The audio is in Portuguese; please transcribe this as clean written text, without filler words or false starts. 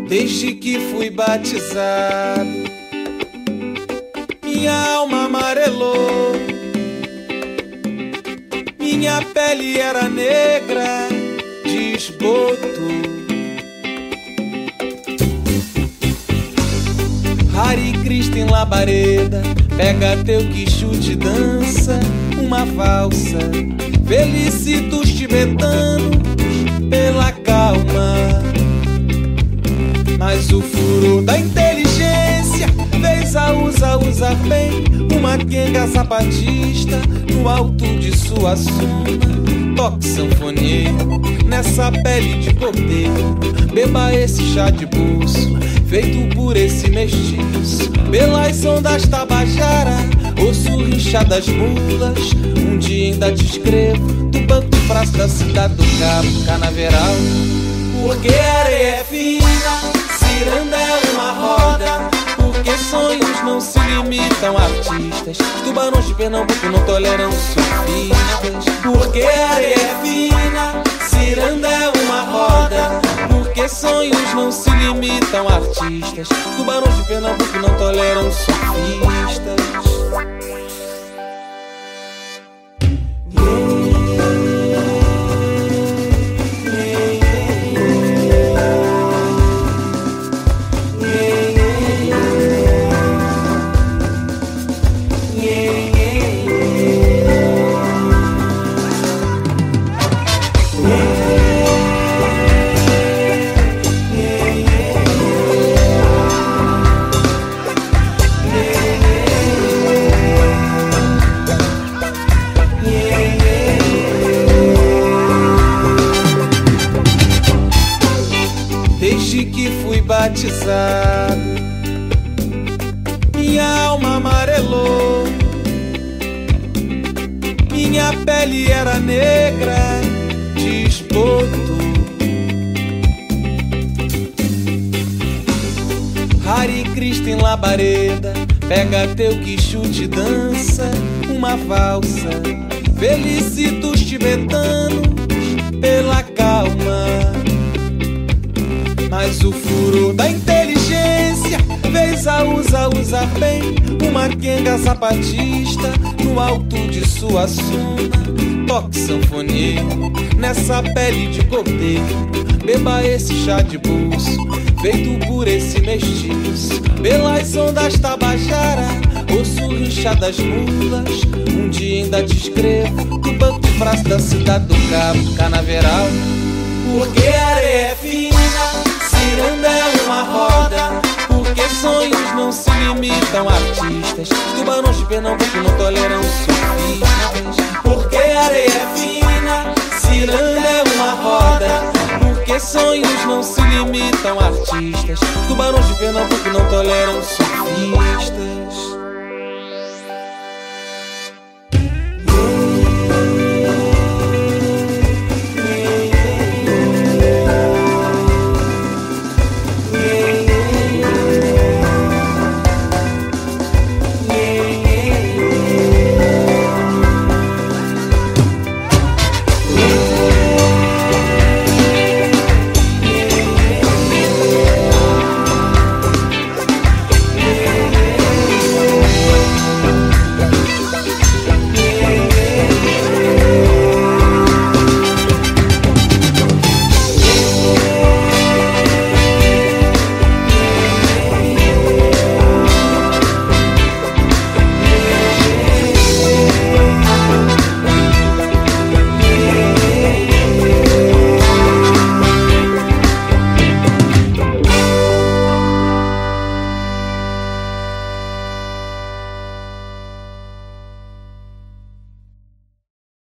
Desde que fui batizado, minha alma amarelou. Minha pele era negra de esgoto. Hare Krishna em labareda, pega teu quichute e dança uma valsa. Felicito os tibetanos pela calma, mas o furo da inteligência fez a usa bem uma quenga zapatista no alto de sua suna. Toque sanfoneiro nessa pele de cordeiro, beba esse chá de bolso feito por esse mestiço. Pelas ondas Tabajara, osso rinchado das mulas, um dia ainda te escrevo do banco de praça da cidade do Cabo Canaveral. Porque areia é fina, ciranda é uma roda, porque sonhos não se limitam a artistas. Tubarões de Pernambuco não toleram surfistas. Porque areia é fina, ciranda é uma roda, porque sonhos não se limitam a artistas. Tubarões de Pernambuco não toleram surfistas. Desde que fui batizado, minha alma amarelou. Minha pele era negra de esgoto. Hare Krishna em labareda, pega teu quichute e dança uma valsa. Felicito os tibetanos pela calma, mas o furo da inteligência fez a usa bem uma quenga zapatista no alto de sua suna. Toque sanfoneiro nessa pele de cordeiro, beba esse chá de bolso feito por esse mestiço. Pelas ondas Tabajara, osso rinchado das mulas, um dia ainda te escrevo do banco de praça da cidade do Cabo Canaveral. Porque areia é fina, ciranda é uma roda, porque sonhos não se limitam a artistas. Tubarões de Pernambuco não toleram surfistas. Porque areia é fina, ciranda é uma roda, porque sonhos não se limitam a artistas. Tubarões de Pernambuco não toleram surfistas.